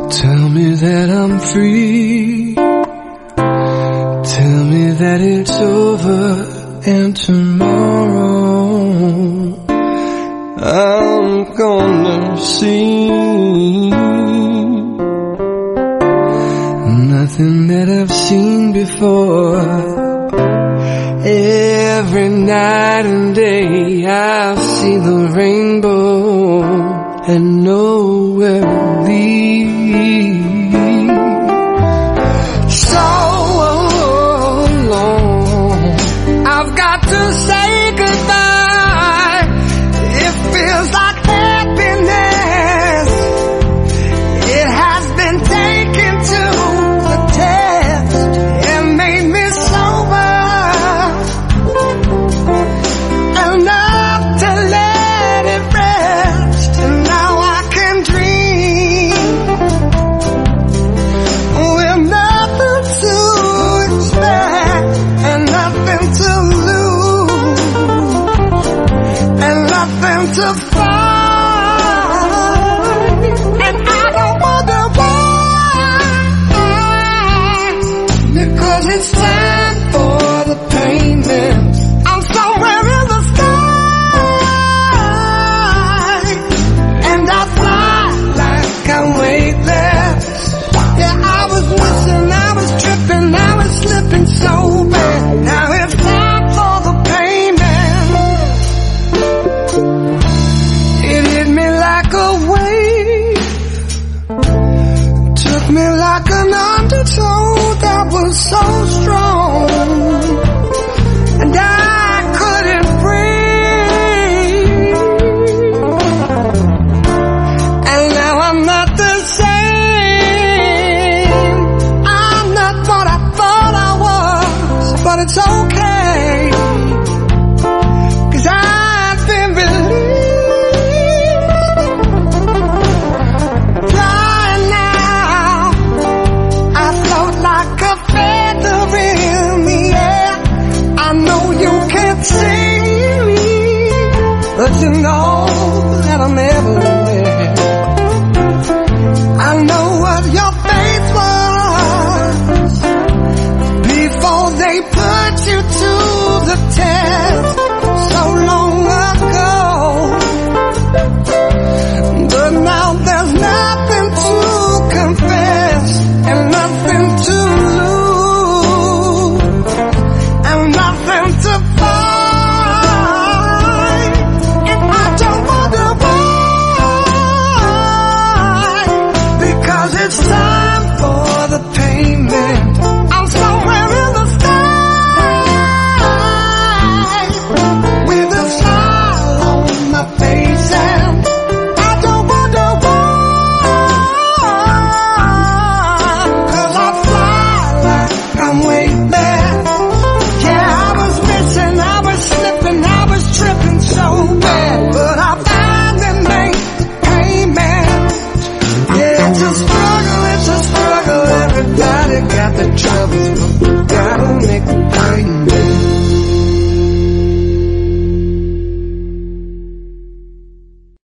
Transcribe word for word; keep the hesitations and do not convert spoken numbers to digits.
Tell me that I'm free. Tell me that it's over and tomorrow I'm gonna see nothing that I've seen before. Every night and day I see the rainbow and nowhere to lead. So long, I've got to say goodbye. It feels like happiness. It has been taken to the test. It made me sober enough to let it rest. And now I can dream with nothing to expect and nothing to lose and nothing to find. And I don't wonder why, because it's time for the payment. I'm somewhere in the sky and I fly like I'm weightless. Yeah, I was missing, I was tripping, I was slipping so bad. Now it's time for the payment. It hit me like a wave, took me like an undertow that was so strong, and I couldn't breathe. And now I'm not the same. I'm not what I thought I was, but it's okay, 'cause I've been released. Flying now, I float like a feather in the air. I know you can't see me, but you know that I'm everywhere. I know what your face was before they put you to the test so long ago. But now there's nothing to confess and nothing to lose and nothing to find. And I don't wonder why, because it's time for the payment. I'm somewhere in the sky with a smile on my face, and I don't wonder why, 'cause I fly like I'm weightless. Yeah, I was missing, I was slipping, I was tripping so bad, but I finally made payment. Yeah, it's a struggle, it's a struggle, everybody got the troubles.